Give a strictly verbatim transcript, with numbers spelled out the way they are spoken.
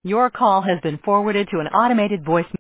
Your call has been forwarded to an automated voice